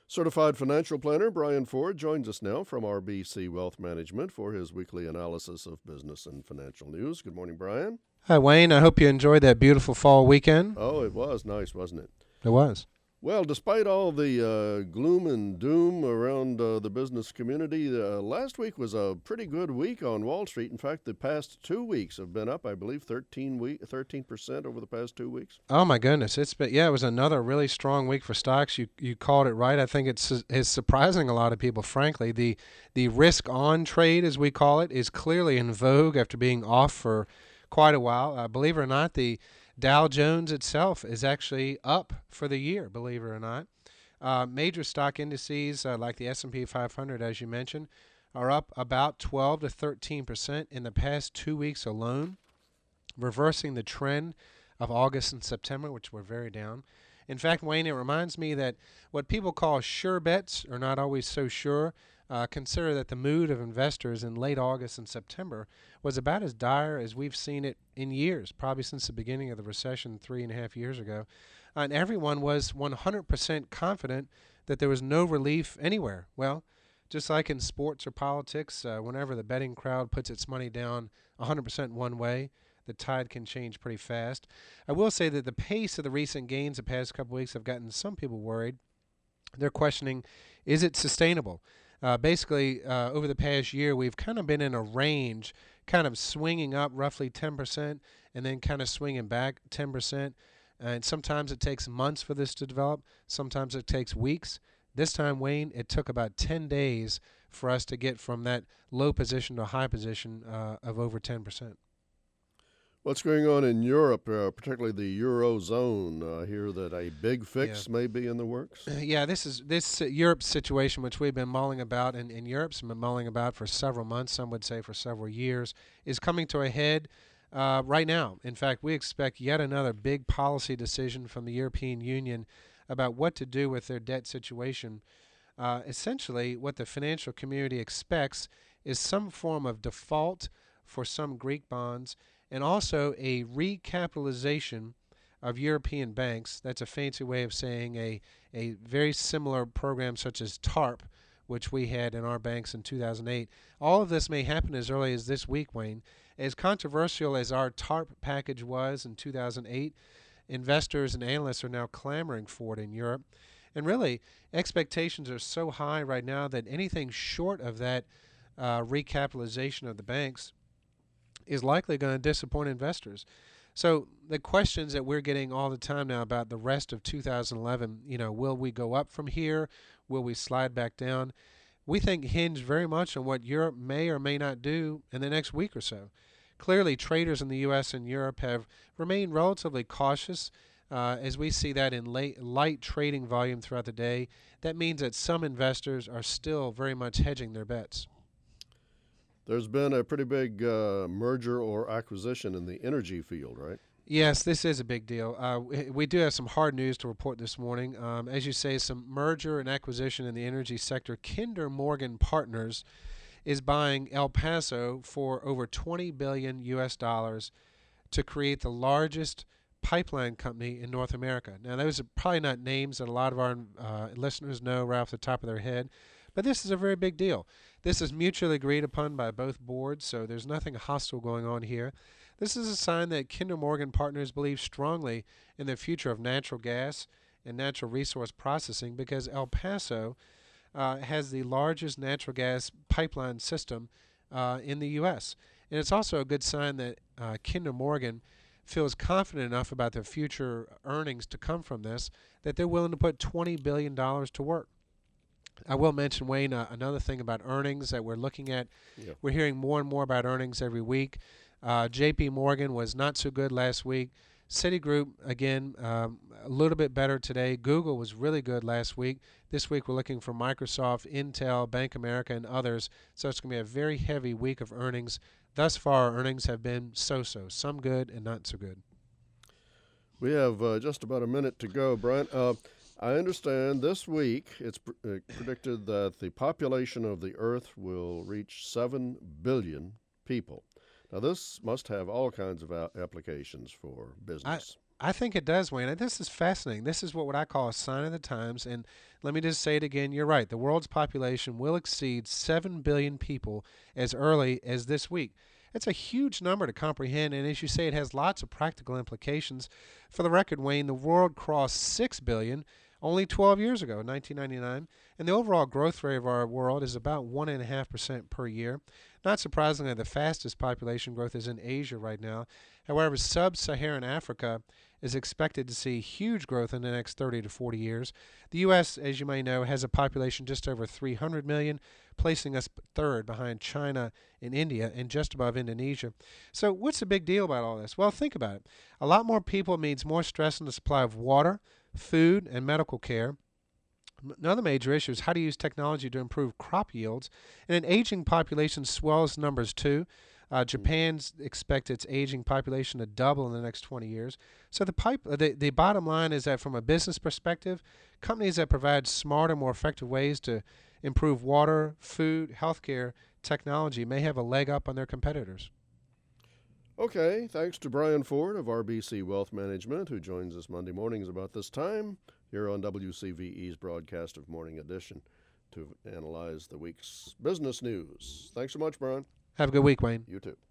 Certified financial planner Brian Ford joins us now from RBC Wealth Management for his weekly analysis of business and financial news. Good morning, Brian. Hi, Wayne. I hope you enjoyed that beautiful fall weekend. Oh, it was nice, wasn't it? It was. Well, despite all the gloom and doom around the business community, last week was a pretty good week on Wall Street. In fact, the past 2 weeks have been up, I believe, 13% over the past 2 weeks. Oh my goodness, it was another really strong week for stocks. You called it right. I think it's surprising a lot of people. Frankly, the risk on trade, as we call it, is clearly in vogue after being off for quite a while. Believe it or not, the Dow Jones itself is actually up for the year. Believe it or not, major stock indices like the S&P 500, as you mentioned, are up about 12 to 13% in the past 2 weeks alone, reversing the trend of August and September, which were very down. In fact, Wayne, it reminds me that what people call sure bets are not always so sure. Consider that the mood of investors in late August and September was about as dire as we've seen it in years, probably since the beginning of the recession 3.5 years ago. And everyone was 100% confident that there was no relief anywhere. Well, just like in sports or politics, whenever the betting crowd puts its money down 100% one way, the tide can change pretty fast. I will say that the pace of the recent gains the past couple weeks have gotten some people worried. They're questioning, is it sustainable? Basically, over the past year, we've kind of been in a range, kind of swinging up roughly 10% and then kind of swinging back 10%. And sometimes it takes months for this to develop. Sometimes it takes weeks. This time, Wayne, it took about 10 days for us to get from that low position to a high position of over 10%. What's going on in Europe, particularly the Eurozone? I hear that a big fix may be in the works. Yeah, this Europe situation, which we've been mulling about, and Europe's been mulling about for several months, some would say for several years, is coming to a head right now. In fact, we expect yet another big policy decision from the European Union about what to do with their debt situation. Essentially, what the financial community expects is some form of default for some Greek bonds, and also a recapitalization of European banks. That's a fancy way of saying a very similar program such as TARP, which we had in our banks in 2008. All of this may happen as early as this week, Wayne. As controversial as our TARP package was in 2008, investors and analysts are now clamoring for it in Europe. And really, expectations are so high right now that anything short of that recapitalization of the banks is likely going to disappoint investors. So the questions that we're getting all the time now about the rest of 2011, will we go up from here? Will we slide back down? We think hinge very much on what Europe may or may not do in the next week or so. Clearly, traders in the U.S. and Europe have remained relatively cautious. As we see that in light trading volume throughout the day, that means that some investors are still very much hedging their bets. There's been a pretty big merger or acquisition in the energy field, right? Yes, this is a big deal. We do have some hard news to report this morning. As you say, some merger and acquisition in the energy sector. Kinder Morgan Partners is buying El Paso for over $20 billion to create the largest pipeline company in North America. Now, those are probably not names that a lot of our listeners know right off the top of their head, but this is a very big deal. This is mutually agreed upon by both boards, so there's nothing hostile going on here. This is a sign that Kinder Morgan Partners believe strongly in the future of natural gas and natural resource processing because El Paso has the largest natural gas pipeline system in the U.S. And it's also a good sign that Kinder Morgan feels confident enough about the future earnings to come from this that they're willing to put $20 billion to work. I will mention, Wayne, another thing about earnings that we're looking at. Yeah. We're hearing more and more about earnings every week. J.P. Morgan was not so good last week. Citigroup, again, a little bit better today. Google was really good last week. This week we're looking for Microsoft, Intel, Bank of America, and others. So it's going to be a very heavy week of earnings. Thus far, earnings have been so-so, some good and not so good. We have just about a minute to go, Brian. I understand this week it's predicted that the population of the Earth will reach 7 billion people. Now, this must have all kinds of applications for business. I think it does, Wayne. This is fascinating. This is what I call a sign of the times. And let me just say it again. You're right. The world's population will exceed 7 billion people as early as this week. It's a huge number to comprehend, and as you say, it has lots of practical implications. For the record, Wayne, the world crossed 6 billion only 12 years ago, 1999, and the overall growth rate of our world is about 1.5% per year. Not surprisingly, the fastest population growth is in Asia right now. However, sub-Saharan Africa is expected to see huge growth in the next 30 to 40 years. The U.S., as you may know, has a population just over 300 million, placing us third behind China and India and just above Indonesia. So what's the big deal about all this? Well, think about it. A lot more people means more stress on the supply of water, food, and medical care. Another major issue is how to use technology to improve crop yields. And an aging population swells numbers too. Japan expects its aging population to double in the next 20 years. So the bottom line is that from a business perspective, companies that provide smarter, more effective ways to improve water, food, healthcare, technology may have a leg up on their competitors. Okay, thanks to Brian Ford of RBC Wealth Management, who joins us Monday mornings about this time here on WCVE's broadcast of Morning Edition to analyze the week's business news. Thanks so much, Brian. Have a good week, Wayne. You too.